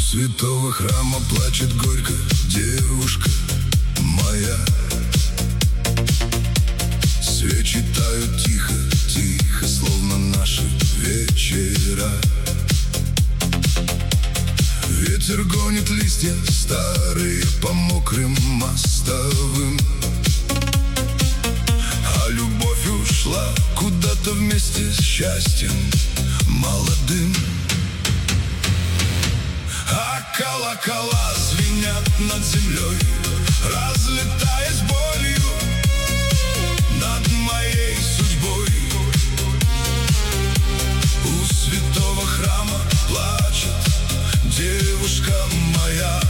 святого храма плачет горько девушка моя. Свечи тают тихо, тихо, словно наши вечера. Ветер гонит листья старые по мокрым мостовым, а любовь ушла куда-то вместе с счастьем молодым. А колокола звенят над землей, разлетаясь болью над моей судьбой. У святого храма плачет девушка моя.